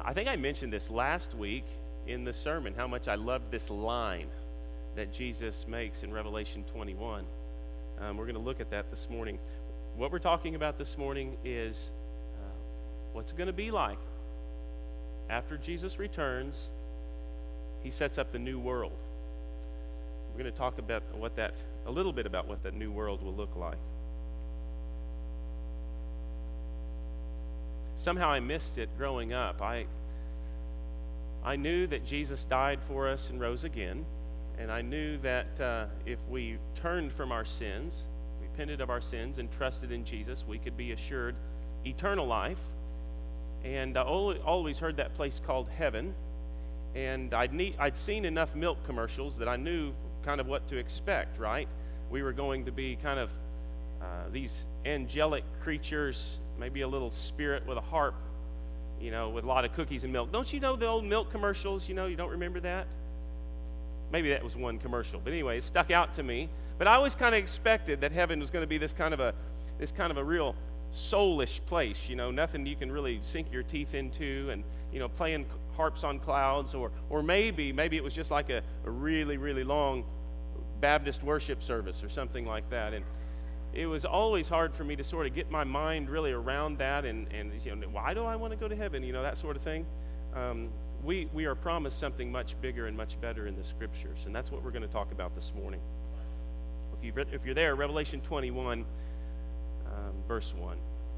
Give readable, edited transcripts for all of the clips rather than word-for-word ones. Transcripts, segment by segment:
I think I mentioned this last week in the sermon, how much I loved this line that Jesus makes in Revelation 21. We're going to look at that this morning. What we're talking about this morning is what's it going to be like after Jesus returns. He sets up the new world. We're going to talk about a little bit about what that new world will look like. Somehow I missed it growing up. I knew that Jesus died for us and rose again, and I knew that if we turned from our sins, repented of our sins, and trusted in Jesus, we could be assured eternal life. And I always heard that place called heaven, and I'd seen enough milk commercials that I knew kind of what to expect, right? We were going to be kind of these angelic creatures, maybe a little spirit with a harp, with a lot of cookies and milk. Don't you know the old milk commercials? You don't remember that? Maybe that was one commercial, but anyway, it stuck out to me. But I always kind of expected that heaven was going to be this kind of a real soulish place, nothing you can really sink your teeth into, and playing harps on clouds, or maybe it was just like a really, really long Baptist worship service or something like that. And it was always hard for me to sort of get my mind really around that, and why do I want to go to heaven, that sort of thing. We are promised something much bigger and much better in the Scriptures, and that's what we're going to talk about this morning. If you're there, Revelation 21, verse 1.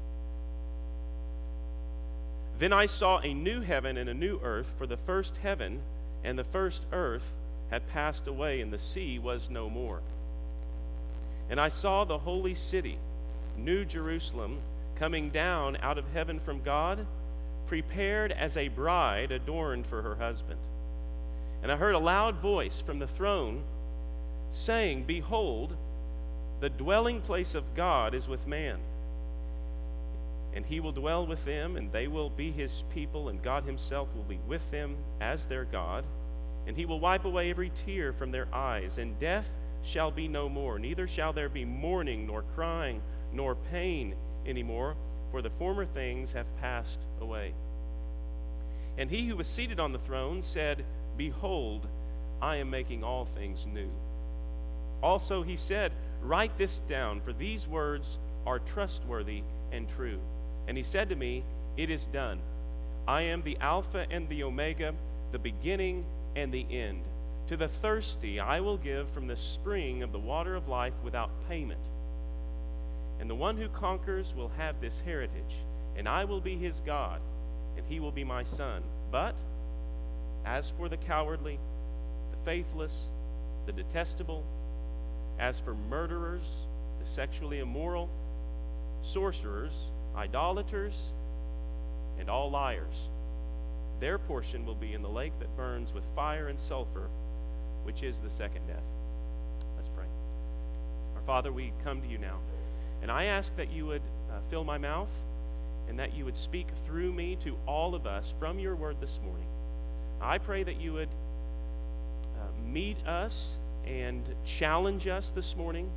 Then I saw a new heaven and a new earth, for the first heaven and the first earth had passed away, and the sea was no more. And I saw the holy city, New Jerusalem, coming down out of heaven from God, prepared as a bride adorned for her husband. And I heard a loud voice from the throne saying, Behold, the dwelling place of God is with man. And he will dwell with them, and they will be his people, and God himself will be with them as their God. And he will wipe away every tear from their eyes, and death shall be no more, neither shall there be mourning, nor crying, nor pain anymore, for the former things have passed away. And he who was seated on the throne said, Behold, I am making all things new. Also he said, Write this down, for these words are trustworthy and true. And he said to me, It is done. I am the Alpha and the Omega, the beginning and the end. To the thirsty I will give from the spring of the water of life without payment. And the one who conquers will have this heritage, and I will be his God, and he will be my son. But as for the cowardly, the faithless, the detestable, as for murderers, the sexually immoral, sorcerers, idolaters, and all liars, their portion will be in the lake that burns with fire and sulfur, which is the second death. Let's pray. Our Father, we come to you now, and I ask that you would fill my mouth, and that you would speak through me to all of us from your word this morning. I pray that you would meet us and challenge us this morning.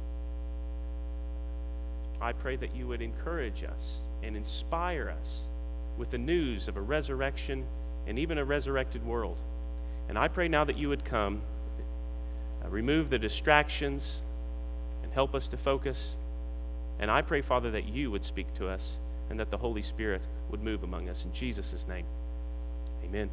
I pray that you would encourage us and inspire us with the news of a resurrection and even a resurrected world. And I pray now that you would come, remove the distractions, and help us to focus. And I pray, Father, that you would speak to us and that the Holy Spirit would move among us. In Jesus' name, amen.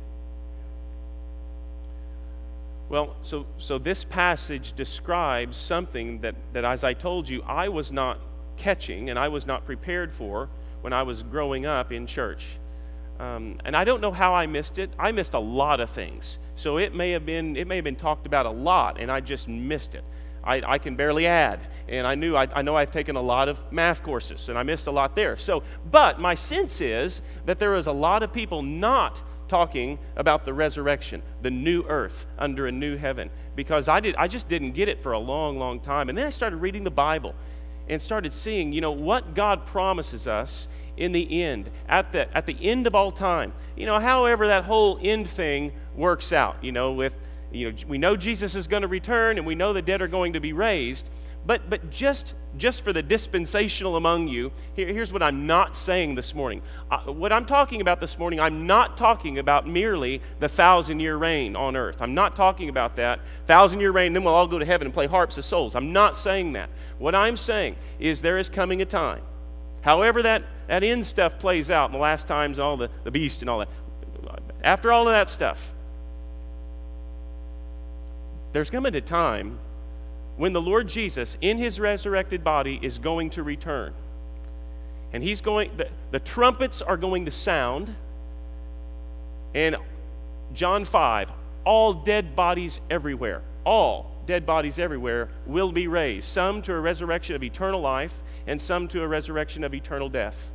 Well, so this passage describes something that, as I told you, I was not catching and I was not prepared for when I was growing up in church. And I don't know how I missed it. I missed a lot of things. So it may have been talked about a lot, and I just missed it. I can barely add, and I know I've taken a lot of math courses, and I missed a lot there. But my sense is that there is a lot of people not talking about the resurrection, the new earth under a new heaven, because I just didn't get it for a long, long time. And then I started reading the Bible and started seeing, what God promises us in the end, at the end of all time. However that whole end thing works out, with we know Jesus is going to return, and we know the dead are going to be raised. But just for the dispensational among you, here's what I'm not saying this morning. What I'm talking about this morning, I'm not talking about merely the 1,000-year reign on earth. I'm not talking about that. 1,000-year reign, then we'll all go to heaven and play harps of souls. I'm not saying that. What I'm saying is there is coming a time, however that end stuff plays out in the last times, all the beast and all that, after all of that stuff, there's coming a time when the Lord Jesus, in his resurrected body, is going to return. And the trumpets are going to sound. And John 5, all dead bodies everywhere will be raised. Some to a resurrection of eternal life, and some to a resurrection of eternal death.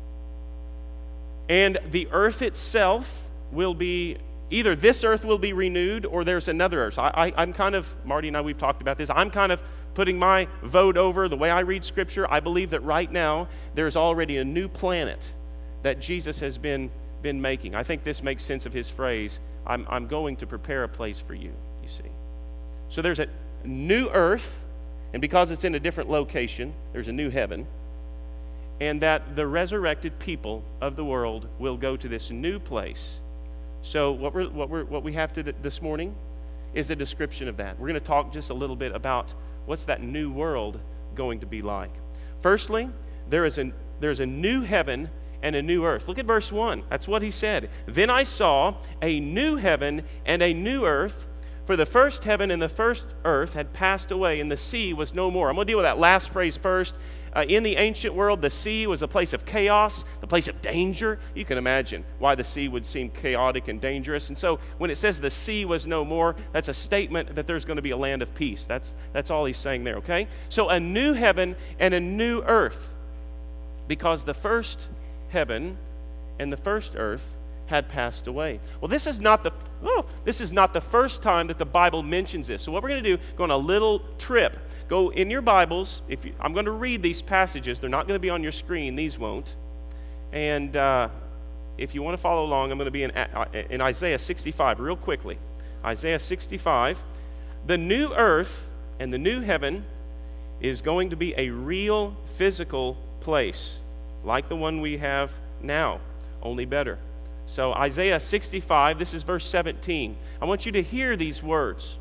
And the earth itself will be, either this earth will be renewed or there's another earth. I'm kind of, Marty and I, we've talked about this. I'm kind of putting my vote over the way I read Scripture. I believe that right now there's already a new planet that Jesus has been making. I think this makes sense of his phrase, I'm going to prepare a place for you, you see. So there's a new earth, and because it's in a different location, there's a new heaven, and that the resurrected people of the world will go to this new place. So what we have this morning is a description of that. We're going to talk just a little bit about what's that new world going to be like. Firstly, there's a new heaven and a new earth. Look at verse 1. That's what he said. Then I saw a new heaven and a new earth, for the first heaven and the first earth had passed away, and the sea was no more. I'm going to deal with that last phrase first. In the ancient world, the sea was a place of chaos, the place of danger. You can imagine why the sea would seem chaotic and dangerous. And so when it says the sea was no more, that's a statement that there's going to be a land of peace. That's all he's saying there, okay? So a new heaven and a new earth, because the first heaven and the first earth had passed away. Well, this is not the first time that the Bible mentions this. So what we're going to do, go on a little trip. Go in your Bibles. I'm going to read these passages. They're not going to be on your screen. These won't. And if you want to follow along, I'm going to be in Isaiah 65 real quickly. Isaiah 65. The new earth and the new heaven is going to be a real physical place, like the one we have now, only better. So Isaiah 65, this is verse 17. I want you to hear these words.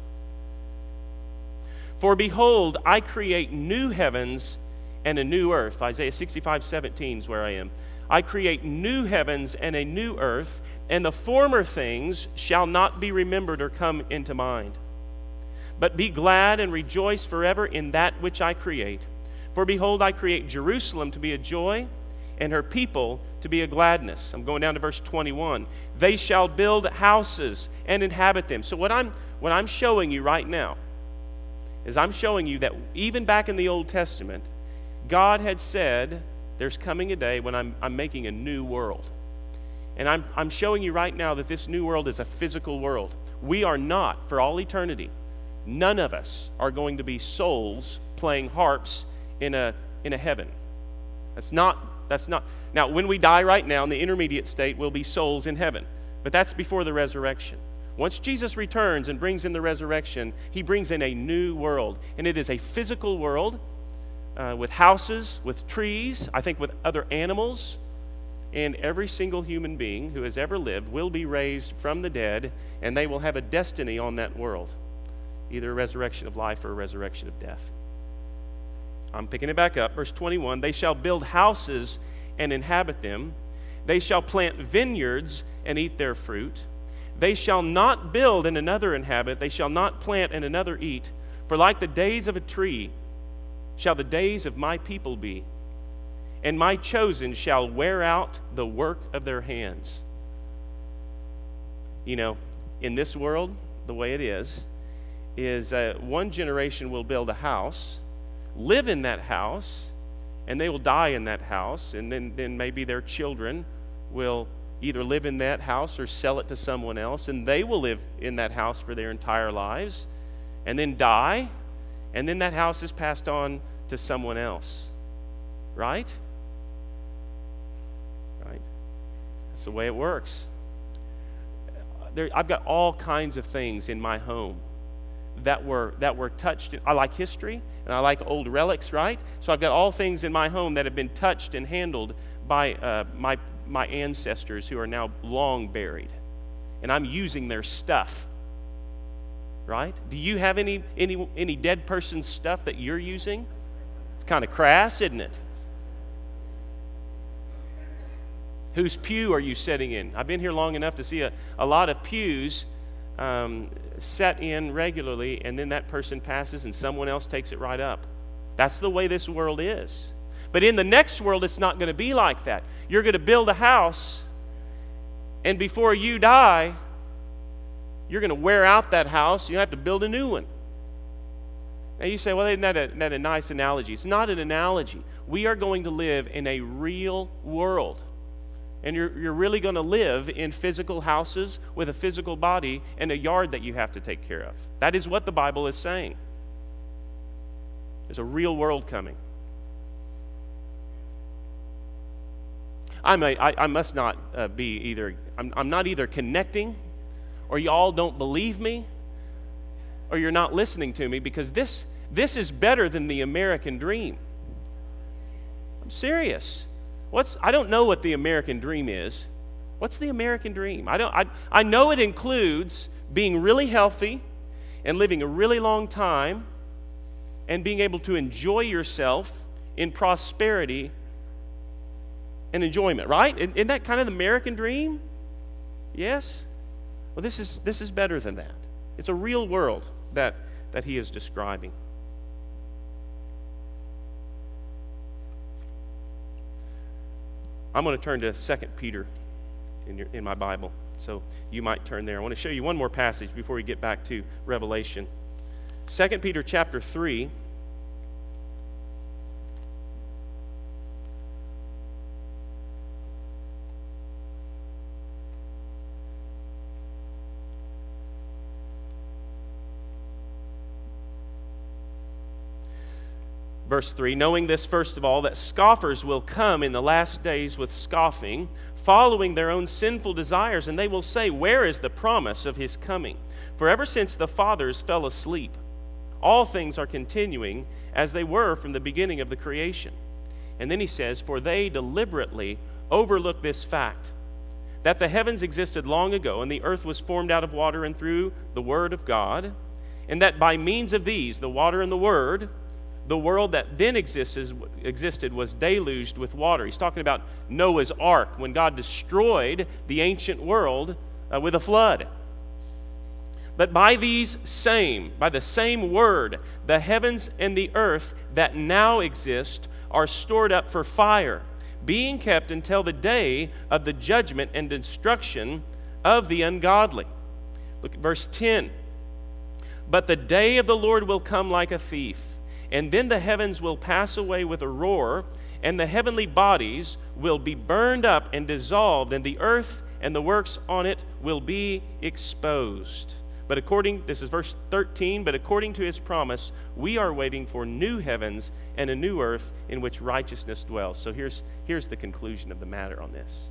For behold, I create new heavens and a new earth. Isaiah 65:17 is where I am. I create new heavens and a new earth, and the former things shall not be remembered or come into mind. But be glad and rejoice forever in that which I create. For behold, I create Jerusalem to be a joy, and her people to be a gladness. I'm going down to verse 21. They shall build houses and inhabit them. So what I'm showing you right now is I'm showing you that even back in the Old Testament, God had said there's coming a day when I'm making a new world. And I'm showing you right now that this new world is a physical world. We are not, for all eternity, none of us are going to be souls playing harps in a heaven. That's not. Now, when we die right now, in the intermediate state, we'll be souls in heaven. But that's before the resurrection. Once Jesus returns and brings in the resurrection, he brings in a new world. And it is a physical world with houses, with trees, I think with other animals. And every single human being who has ever lived will be raised from the dead, and they will have a destiny on that world. Either a resurrection of life or a resurrection of death. I'm picking it back up. Verse 21, they shall build houses and inhabit them. They shall plant vineyards and eat their fruit. They shall not build and another inhabit. They shall not plant and another eat. For like the days of a tree shall the days of my people be. And my chosen shall wear out the work of their hands. You know, in this world, the way it is one generation will build a house, live in that house, and they will die in that house, and then maybe their children will either live in that house or sell it to someone else, and they will live in that house for their entire lives, and then die, and then that house is passed on to someone else. Right? Right? That's the way it works. I've got all kinds of things in my home that were touched. I like history and I like old relics, right? So I've got all things in my home that have been touched and handled by my ancestors who are now long buried, and I'm using their stuff. Right? Do you have any dead person's stuff that you're using? It's kind of crass, isn't it? Whose pew are you sitting in? I've been here long enough to see a lot of pews set in regularly, and then that person passes and someone else takes it right up. That's the way this world is. But in the next world, it's not going to be like that. You're going to build a house, and before you die, you're going to wear out that house. You have to build a new one. Now you say, well, isn't that a nice analogy? It's not an analogy. We are going to live in a real world. And you're really going to live in physical houses with a physical body and a yard that you have to take care of. That is what the Bible is saying. There's a real world coming. I must not be either, I'm not either connecting, or you all don't believe me, or you're not listening to me, because this is better than the American dream. I'm serious. I don't know what the American dream is. What's the American dream? I know it includes being really healthy and living a really long time and being able to enjoy yourself in prosperity and enjoyment, right? Isn't that kind of the American dream? Yes? Well, this is better than that. It's a real world that he is describing. I'm going to turn to 2 Peter in my Bible, so you might turn there. I want to show you one more passage before we get back to Revelation. 2 Peter chapter 3. Verse 3, knowing this first of all, that scoffers will come in the last days with scoffing, following their own sinful desires, and they will say, where is the promise of his coming? For ever since the fathers fell asleep, all things are continuing as they were from the beginning of the creation. And then he says, for they deliberately overlook this fact, that the heavens existed long ago, and the earth was formed out of water and through the word of God, and that by means of these, the water and the word, the world that then existed was deluged with water. He's talking about Noah's ark, when God destroyed the ancient world with a flood. But by the same word, the heavens and the earth that now exist are stored up for fire, being kept until the day of the judgment and destruction of the ungodly. Look at verse 10. But the day of the Lord will come like a thief, and then the heavens will pass away with a roar, and the heavenly bodies will be burned up and dissolved, and the earth and the works on it will be exposed. But this is verse 13, but according to his promise, we are waiting for new heavens and a new earth in which righteousness dwells. So here's the conclusion of the matter on this.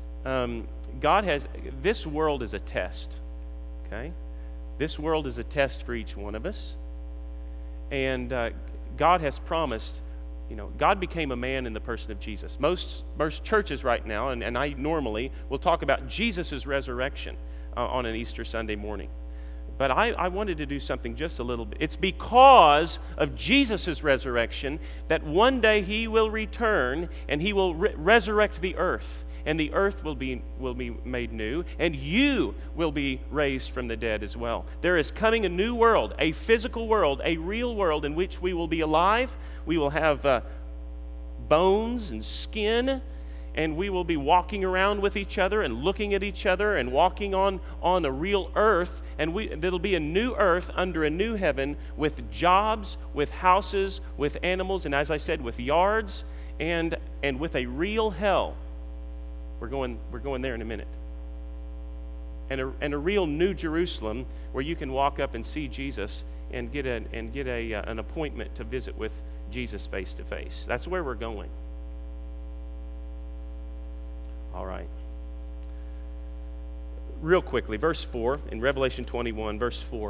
This world is a test, okay? This world is a test for each one of us. And God has promised, God became a man in the person of Jesus. Most churches right now, and I normally will talk about Jesus' resurrection on an Easter Sunday morning. But I wanted to do something just a little bit. It's because of Jesus' resurrection that one day he will return and he will resurrect the earth. And the earth will be made new, and you will be raised from the dead as well. There is coming a new world, a physical world, a real world in which we will be alive. We will have bones and skin, and we will be walking around with each other and looking at each other and walking on a real earth. And it'll be a new earth under a new heaven with jobs, with houses, with animals, and as I said, with yards, and with a real hell. We're going there in a minute. And a real New Jerusalem where you can walk up and see Jesus and get an appointment to visit with Jesus face to face. That's where we're going. All right. real quickly, verse 4 in Revelation 21, verse 4.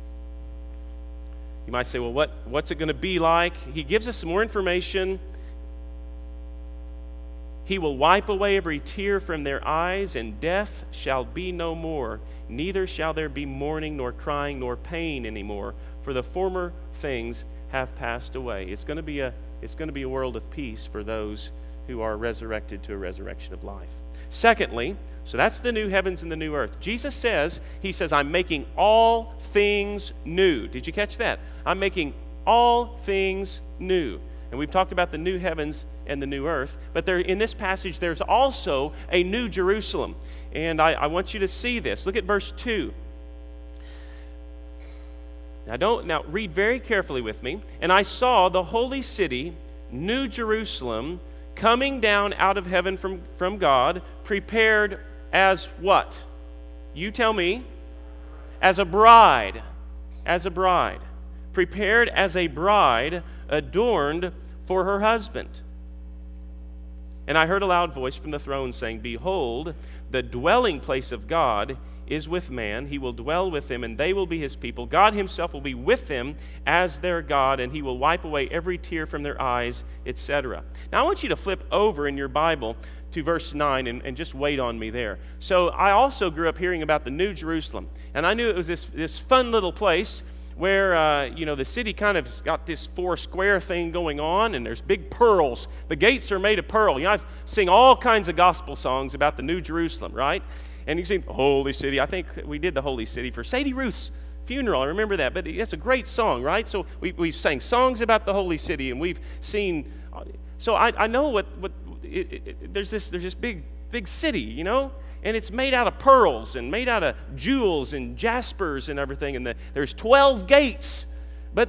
You might say, well, what's it going to be like? He gives us some more information. He will wipe away every tear from their eyes, and death shall be no more. Neither shall there be mourning, nor crying, nor pain anymore, for the former things have passed away. It's going to be a world of peace for those who are resurrected to a resurrection of life. Secondly, so that's the new heavens and the new earth. Jesus says, he says, I'm making all things new. Did you catch that? I'm making all things new. And we've talked about the new heavens and the new earth, but there, in this passage, there's also a new Jerusalem. And I want you to see this. Look at verse 2. Now read very carefully with me. And I saw the holy city, New Jerusalem, coming down out of heaven from God, prepared as what? You tell me. As a bride. As a bride. Prepared as a bride, adorned for her husband. And I heard a loud voice from the throne saying, Behold, the dwelling place of God is with man. He will dwell with them, and they will be his people. God himself will be with them as their God, and he will wipe away every tear from their eyes, etc. Now I want you to flip over in your Bible to verse 9 and just wait on me there. So I also grew up hearing about the New Jerusalem, and I knew it was this fun little place where, the city kind of got this four square thing going on, and there's big pearls. The gates are made of pearl. I sing all kinds of gospel songs about the New Jerusalem, right? And you sing Holy City. I think we did the Holy City for Sadie Ruth's funeral. I remember that. But it's a great song, right? So we've sang songs about the Holy City, and we've seen. So I know there's this big city, and it's made out of pearls and made out of jewels and jaspers and everything. And there's 12 gates, but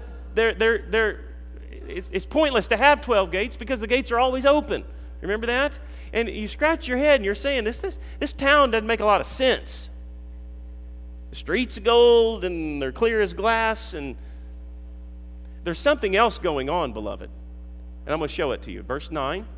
it's pointless to have 12 gates because the gates are always open. Remember that? And you scratch your head and you're saying, this town doesn't make a lot of sense. The streets of gold and they're clear as glass, and there's something else going on, beloved. And I'm going to show it to you. Verse 9.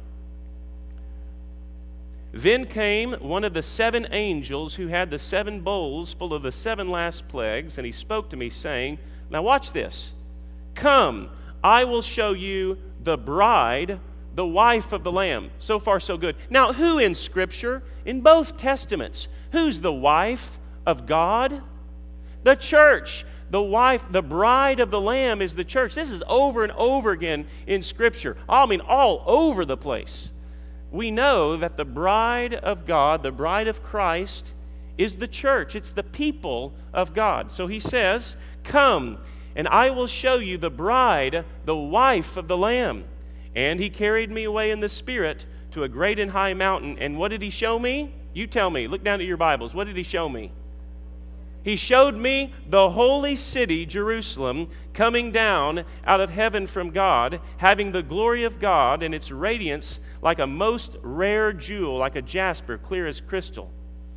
Then came one of the 7 angels who had the 7 bowls full of the 7 last plagues, and he spoke to me, saying, now watch this. Come, I will show you the bride, the wife of the Lamb. So far, so good. Now, who in Scripture, in both Testaments, who's the wife of God? The church. The wife, the bride of the Lamb is the church. This is over and over again in Scripture. I mean, all over the place. We know that the bride of God, the bride of Christ, is the church. It's the people of God. So he says, come, and I will show you the bride, the wife of the Lamb. And he carried me away in the Spirit to a great and high mountain. And what did he show me? You tell me. Look down at your Bibles. What did he show me? He showed me the holy city, Jerusalem, coming down out of heaven from God, having the glory of God and its radiance like a most rare jewel, like a jasper, clear as crystal.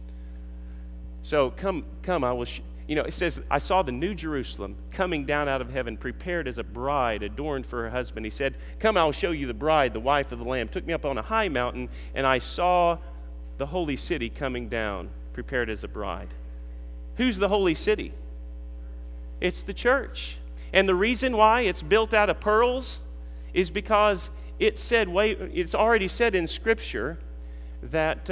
So come, I will it says, I saw the new Jerusalem coming down out of heaven, prepared as a bride, adorned for her husband. He said, come, I will show you the bride, the wife of the Lamb. Took me up on a high mountain, and I saw the holy city coming down, prepared as a bride. Who's the holy city? It's the church. And the reason why it's built out of pearls is because it's already said in Scripture that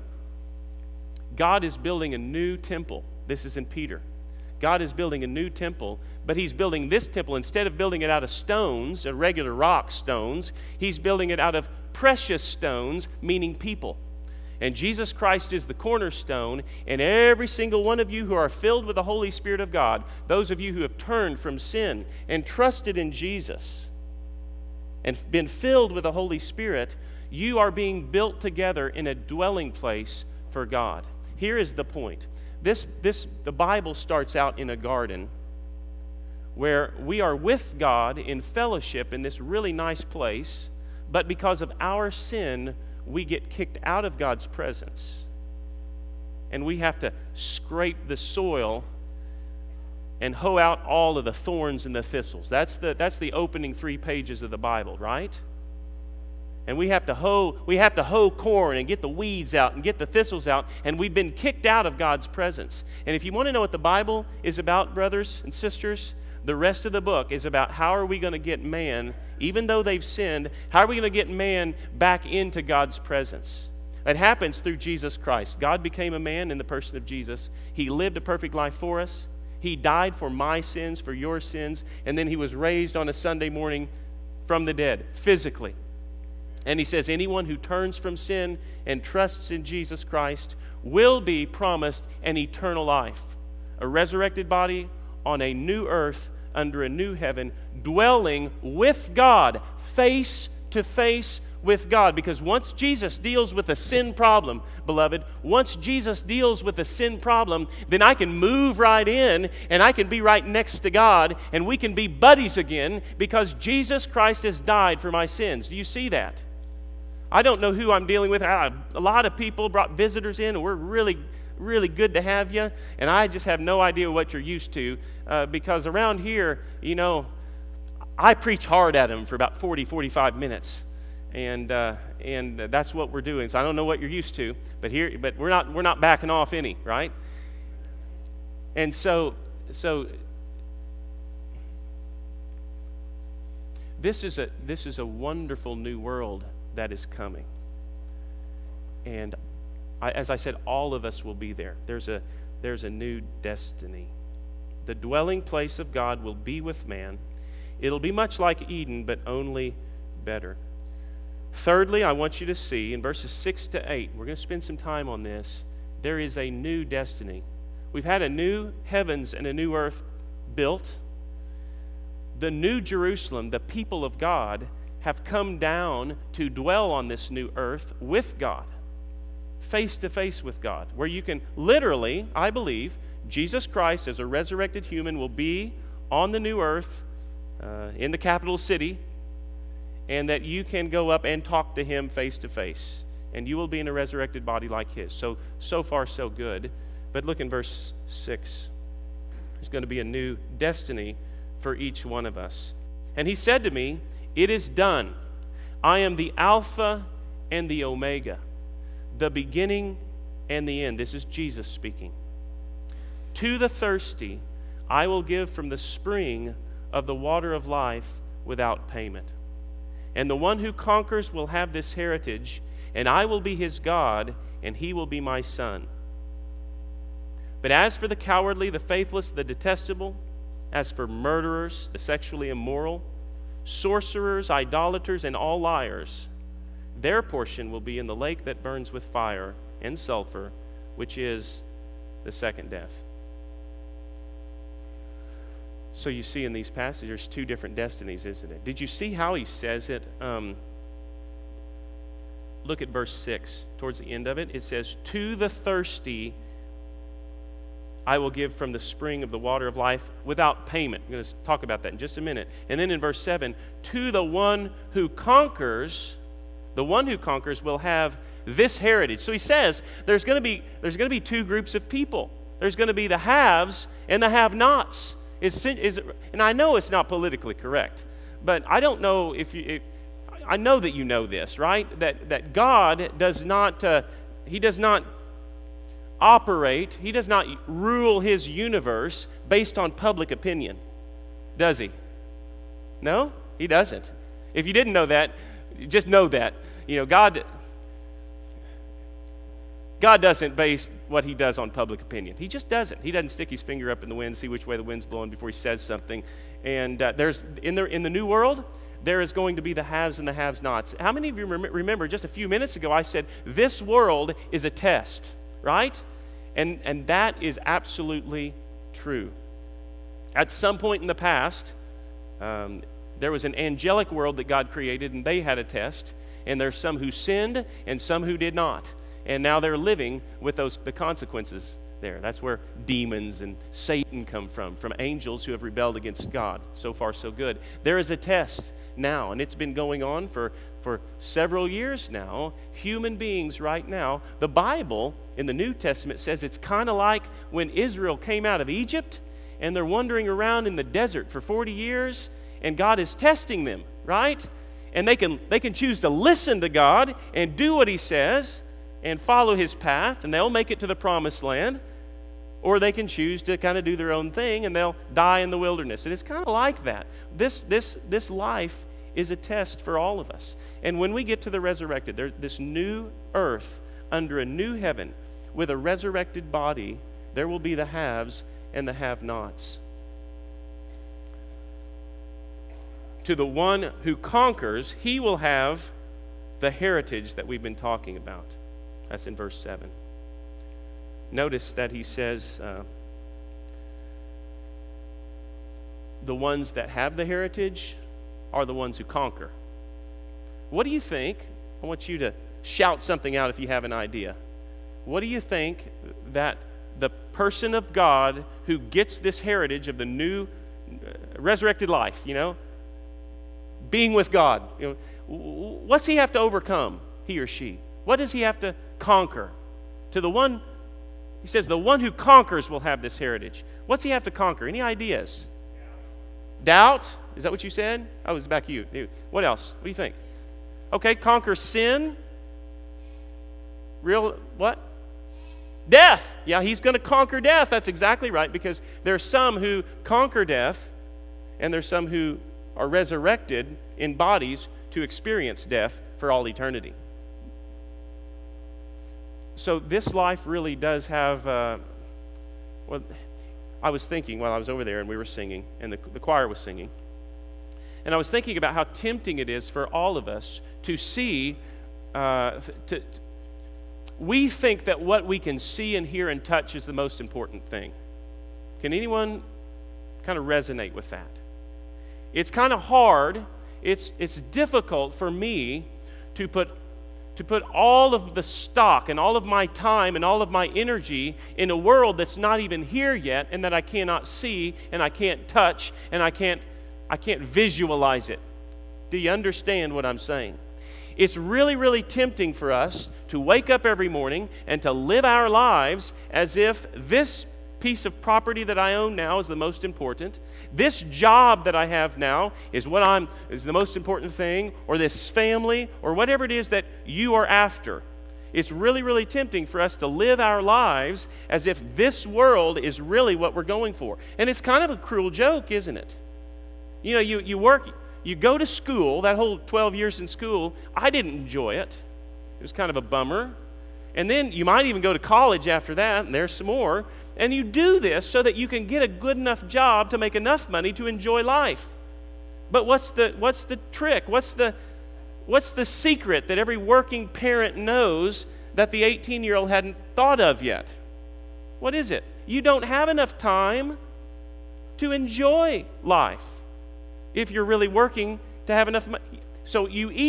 God is building a new temple. This is in Peter. God is building a new temple, but he's building this temple, instead of building it out of stones, regular rock stones, he's building it out of precious stones, meaning people. And Jesus Christ is the cornerstone, and every single one of you who are filled with the Holy Spirit of God, those of you who have turned from sin and trusted in Jesus and been filled with the Holy Spirit, you are being built together in a dwelling place for God. Here is the point. The Bible starts out in a garden where we are with God in fellowship in this really nice place, but because of our sin, we get kicked out of God's presence. And we have to scrape the soil and hoe out all of the thorns and the thistles. That's the opening 3 pages of the Bible, right? And we have to hoe corn and get the weeds out and get the thistles out, and we've been kicked out of God's presence. And if you want to know what the Bible is about, brothers and sisters, the rest of the book is about how are we going to get man, even though they've sinned, how are we going to get man back into God's presence? It happens through Jesus Christ. God became a man in the person of Jesus. He lived a perfect life for us. He died for my sins, for your sins, and then he was raised on a Sunday morning from the dead, physically. And he says anyone who turns from sin and trusts in Jesus Christ will be promised an eternal life, a resurrected body on a new earth under a new heaven, dwelling with God, face to face with God. Because once Jesus deals with a sin problem, beloved, once Jesus deals with a sin problem, then I can move right in and I can be right next to God and we can be buddies again because Jesus Christ has died for my sins. Do you see that? I don't know who I'm dealing with. A lot of people brought visitors in, and we're really, really good to have you. And I just have no idea what you're used to because around here, you know, I preach hard at them for about 40, 45 minutes. And that's what we're doing. So I don't know what you're used to, but we're not backing off any, right? And so this is a wonderful new world that is coming. And as I said, all of us will be there. There's a new destiny. The dwelling place of God will be with man. It'll be much like Eden, but only better. Thirdly, I want you to see in verses 6 to 8, we're going to spend some time on this, there is a new destiny. We've had a new heavens and a new earth built. The new Jerusalem, the people of God, have come down to dwell on this new earth with God, face to face with God, where you can literally, I believe, Jesus Christ as a resurrected human will be on the new earth in the capital city, and that you can go up and talk to him face to face, and you will be in a resurrected body like his. So far, so good. But look in verse 6. There's going to be a new destiny for each one of us. And he said to me, "It is done. I am the Alpha and the Omega, the beginning and the end." This is Jesus speaking. "To the thirsty, I will give from the spring of the water of life without payment. And the one who conquers will have this heritage, and I will be his God, and he will be my son. But as for the cowardly, the faithless, the detestable, as for murderers, the sexually immoral, sorcerers, idolaters, and all liars, their portion will be in the lake that burns with fire and sulfur, which is the second death." So you see in these passages, there's two different destinies, isn't it? Did you see how he says it? Look at verse 6. Towards the end of it, it says, "To the thirsty, I will give from the spring of the water of life without payment." I'm going to talk about that in just a minute. And then in verse 7, "To the one who conquers, the one who conquers will have this heritage." So he says there's going to be two groups of people. There's going to be the haves and the have-nots. And I know it's not politically correct, but I don't know I know that you know this, right? That God does not, he does not operate, he does not rule his universe based on public opinion, does he? No, he doesn't. If you didn't know that, just know that. You know, God doesn't base what he does on public opinion. He just doesn't. He doesn't stick his finger up in the wind, see which way the wind's blowing before he says something. And there's in the new world, there is going to be the haves and the have-nots. How many of you remember just a few minutes ago I said this world is a test, right? And that is absolutely true. At some point in the past, there was an angelic world that God created, and they had a test. And there's some who sinned and some who did not. And now they're living with the consequences there. That's where demons and Satan come from angels who have rebelled against God. So far, so good. There is a test now, and it's been going on for several years now. Human beings right now, the Bible in the New Testament says it's kind of like when Israel came out of Egypt, and they're wandering around in the desert for 40 years, and God is testing them, right? and they can choose to listen to God and do what He says and follow His path, and they'll make it to the promised land. Or they can choose to kind of do their own thing, and they'll die in the wilderness. And it's kind of like that. This life is a test for all of us. And when we get to the resurrected, this new earth under a new heaven with a resurrected body, there will be the haves and the have-nots. To the one who conquers, he will have the heritage that we've been talking about. That's in verse 7. Notice that he says, the ones that have the heritage are the ones who conquer. What do you think? I want you to shout something out if you have an idea. What do you think that the person of God who gets this heritage of the new resurrected life, being with God, what's he have to overcome, he or she? What does he have to conquer? To the one, he says, the one who conquers will have this heritage. What's he have to conquer? Any ideas? Doubt? Is that what you said? Oh, it's back to you. What else? What do you think? Okay, conquer sin. Real, what? Death. Yeah, he's going to conquer death. That's exactly right, because there's some who conquer death, and there's some who are resurrected in bodies to experience death for all eternity. So this life really does have, I was thinking while I was over there and we were singing, and the choir was singing, and I was thinking about how tempting it is for all of us to see, we think that what we can see and hear and touch is the most important thing. Can anyone kind of resonate with that? It's kind of hard, it's difficult for me to put all of the stock and all of my time and all of my energy in a world that's not even here yet, and that I cannot see and I can't touch and I can't visualize it. Do you understand what I'm saying? It's really, really tempting for us to wake up every morning and to live our lives as if this piece of property that I own now is the most important. This job that I have now is is the most important thing, or this family, or whatever it is that you are after. It's really, really tempting for us to live our lives as if this world is really what we're going for. And it's kind of a cruel joke, isn't it? You work, you go to school, that whole 12 years in school, I didn't enjoy it. It was kind of a bummer. And then you might even go to college after that, and there's some more. And you do this so that you can get a good enough job to make enough money to enjoy life. But what's the trick? What's the secret that every working parent knows that the 18-year-old hadn't thought of yet? What is it? You don't have enough time to enjoy life if you're really working to have enough money. So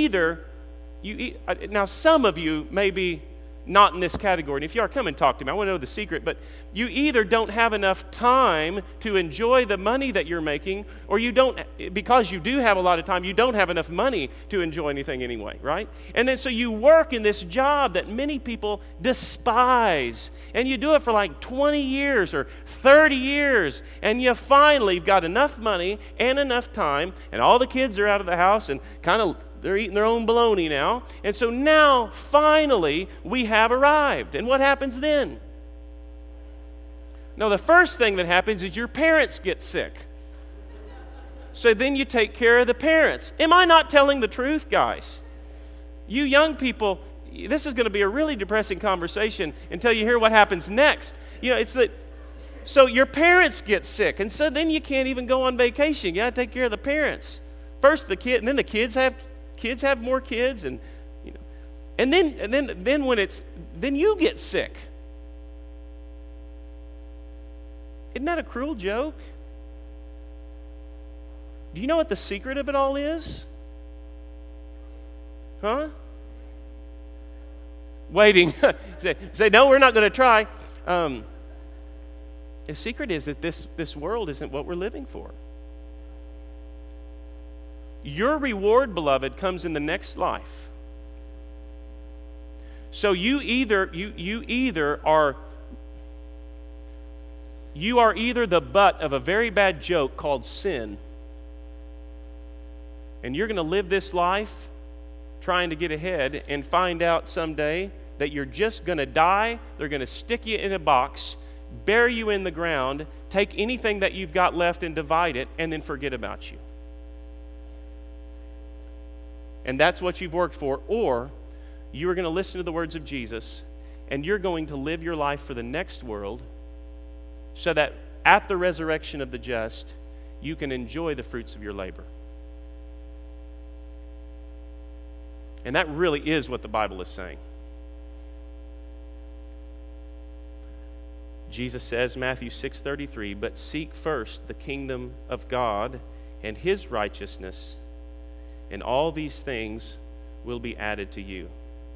now some of you may be not in this category. And if you are, come and talk to me. I want to know the secret. But you either don't have enough time to enjoy the money that you're making, or you don't, because you do have a lot of time, you don't have enough money to enjoy anything anyway, right? And then so you work in this job that many people despise, and you do it for like 20 years or 30 years, and you finally got enough money and enough time, and all the kids are out of the house and kind of they're eating their own bologna now. And so now, finally, we have arrived. And what happens then? No, the first thing that happens is your parents get sick. So then you take care of the parents. Am I not telling the truth, guys? You young people, this is going to be a really depressing conversation until you hear what happens next. So your parents get sick, and so then you can't even go on vacation. You got to take care of the parents. First the kid, and then the kids have more kids, and then you get sick. Isn't that a cruel joke? Do you know what the secret of it all is? Huh? Waiting. say no, we're not going to try. The secret is that this world isn't what we're living for. Your reward, beloved, comes in the next life. So you are either the butt of a very bad joke called sin, And you're going to live this life trying to get ahead and find out someday that you're just going to die. They're going to stick you in a box, bury you in the ground, take anything that you've got left and divide it, and then forget about you. And that's what you've worked for. Or you are going to listen to the words of Jesus, and you're going to live your life for the next world so that at the resurrection of the just, you can enjoy the fruits of your labor. And that really is what the Bible is saying. Jesus says, Matthew 6:33, "But seek first the kingdom of God and His righteousness, and all these things will be added to you."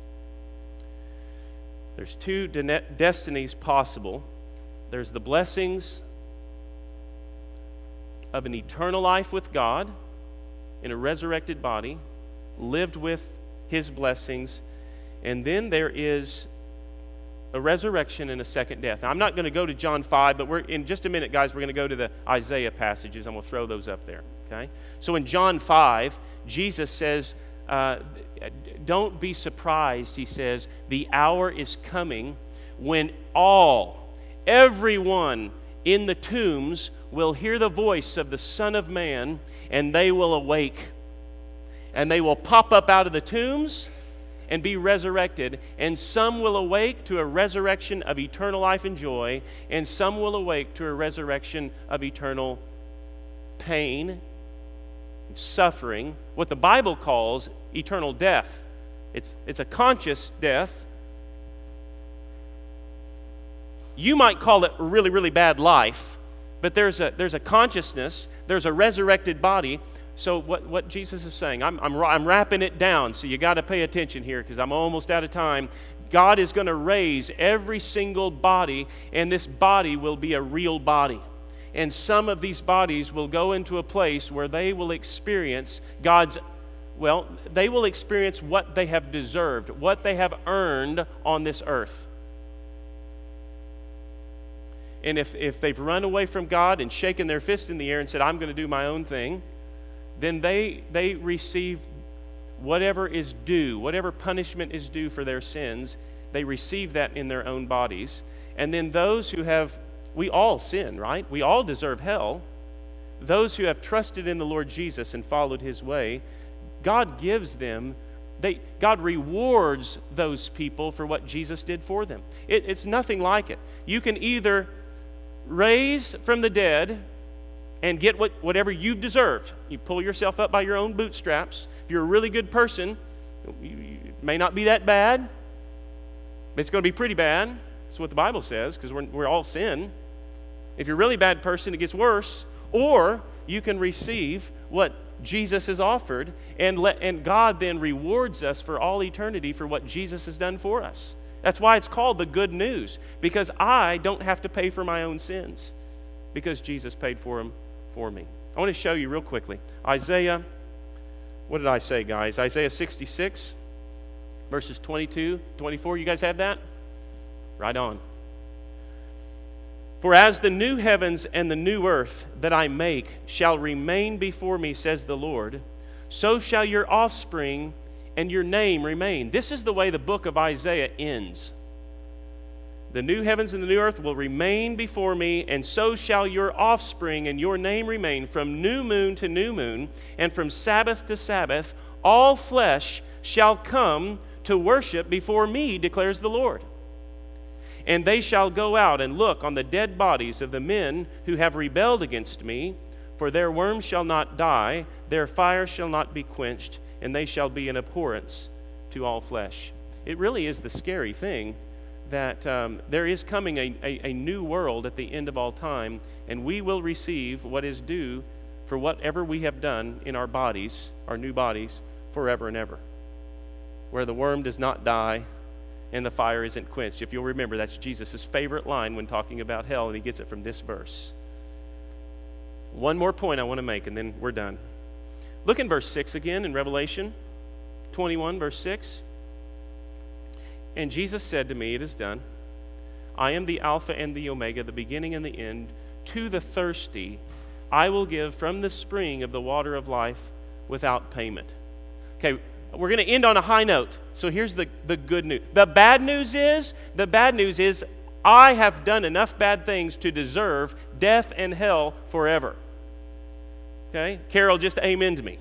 There's two destinies possible. There's the blessings of an eternal life with God in a resurrected body, lived with His blessings, and then there is a resurrection and a second death. Now, I'm not going to go to John 5, but in just a minute, guys, we're going to go to the Isaiah passages. I'm going to throw those up there, okay? So in John 5, Jesus says, don't be surprised, he says, the hour is coming when everyone in the tombs will hear the voice of the Son of Man, and they will awake. And they will pop up out of the tombs and be resurrected. And some will awake to a resurrection of eternal life and joy, and some will awake to a resurrection of eternal pain and suffering, what the Bible calls eternal death. It's a conscious death. You might call it a really, really bad life, but there's a consciousness, there's a resurrected body. So what Jesus is saying, I'm wrapping it down, so you got to pay attention here because I'm almost out of time. God is going to raise every single body, and this body will be a real body. And some of these bodies will go into a place where they will experience they will experience what they have deserved, what they have earned on this earth. And if they've run away from God and shaken their fist in the air and said, I'm going to do my own thing, then they receive whatever is due, whatever punishment is due for their sins, they receive that in their own bodies. And then those who we all sin, right? We all deserve hell. Those who have trusted in the Lord Jesus and followed His way, God gives them, God rewards those people for what Jesus did for them. It's nothing like it. You can either raise from the dead and get whatever you've deserved. You pull yourself up by your own bootstraps. If you're a really good person, it may not be that bad, but it's going to be pretty bad. That's what the Bible says, because we're all sin. If you're a really bad person, it gets worse. Or you can receive what Jesus has offered, and God then rewards us for all eternity for what Jesus has done for us. That's why it's called the good news, because I don't have to pay for my own sins, because Jesus paid for them for me. I want to show you real quickly. Isaiah, what did I say, guys? Isaiah 66, verses 22, 24. You guys have that? Right on. For as the new heavens and the new earth that I make shall remain before me, says the Lord, so shall your offspring and your name remain. This is the way the book of Isaiah ends. The new heavens and the new earth will remain before me, and so shall your offspring and your name remain. From new moon to new moon, and from Sabbath to Sabbath, all flesh shall come to worship before me, declares the Lord. And they shall go out and look on the dead bodies of the men who have rebelled against me, for their worms shall not die, their fire shall not be quenched, and they shall be an abhorrence to all flesh. It really is the scary thing that there is coming a new world at the end of all time, and we will receive what is due for whatever we have done in our bodies, our new bodies, forever and ever, where the worm does not die and the fire isn't quenched. If you'll remember, that's Jesus' favorite line when talking about hell, and he gets it from this verse. One more point I want to make, and then we're done. Look in verse 6 again in Revelation 21, verse 6. And Jesus said to me, it is done. I am the Alpha and the Omega, the beginning and the end. To the thirsty, I will give from the spring of the water of life without payment. Okay, we're going to end on a high note. So here's the good news. The bad news is I have done enough bad things to deserve death and hell forever. Okay? Carol just amened me.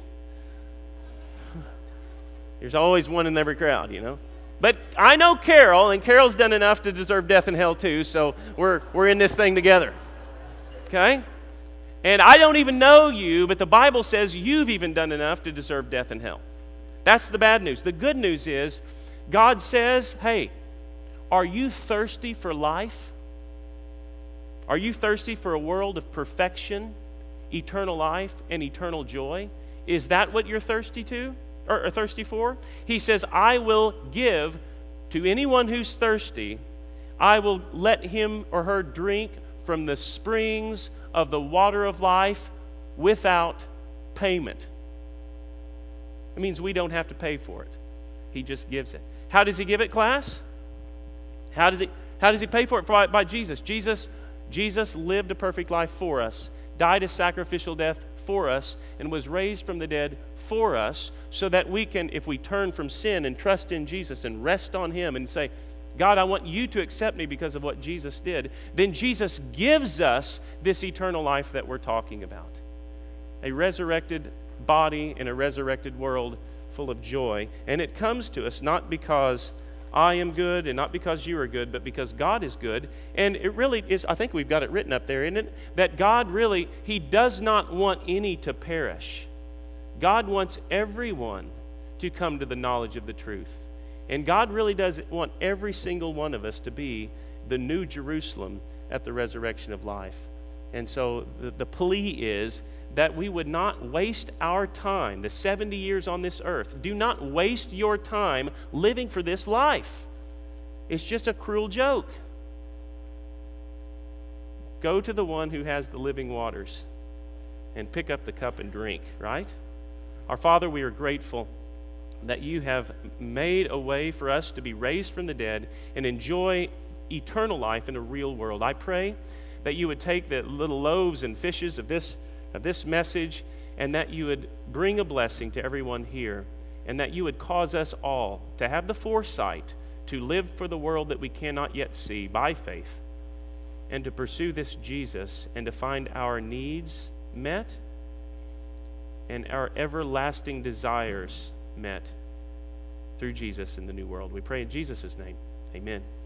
There's always one in every crowd, you know. But I know Carol, and Carol's done enough to deserve death and hell too, so we're in this thing together. Okay? And I don't even know you, but the Bible says you've even done enough to deserve death and hell. That's the bad news. The good news is God says, hey, are you thirsty for life? Are you thirsty for a world of perfection, eternal life, and eternal joy? Is that what you're thirsty to? Or thirsty for? He says, I will give to anyone who's thirsty, I will let him or her drink from the springs of the water of life without payment. It means we don't have to pay for it. He just gives it. How does he give it, class? How does he pay for it? By Jesus. Jesus lived a perfect life for us, died a sacrificial death for us, and was raised from the dead for us, so that we can, if we turn from sin and trust in Jesus and rest on him and say, God, I want you to accept me because of what Jesus did, then Jesus gives us this eternal life that we're talking about. A resurrected body in a resurrected world full of joy. And it comes to us not because I am good and not because you are good, but because God is good. And it really is, I think we've got it written up there, isn't it? That God really, he does not want any to perish. God wants everyone to come to the knowledge of the truth. And God really does want every single one of us to be the new Jerusalem at the resurrection of life. And so the plea is that we would not waste our time, the 70 years on this earth. Do not waste your time living for this life. It's just a cruel joke. Go to the one who has the living waters and pick up the cup and drink, right? Our Father, we are grateful that you have made a way for us to be raised from the dead and enjoy eternal life in a real world. I pray that you would take the little loaves and fishes of this message, and that you would bring a blessing to everyone here, and that you would cause us all to have the foresight to live for the world that we cannot yet see by faith, and to pursue this Jesus and to find our needs met and our everlasting desires met through Jesus in the new world. We pray in Jesus' name. Amen.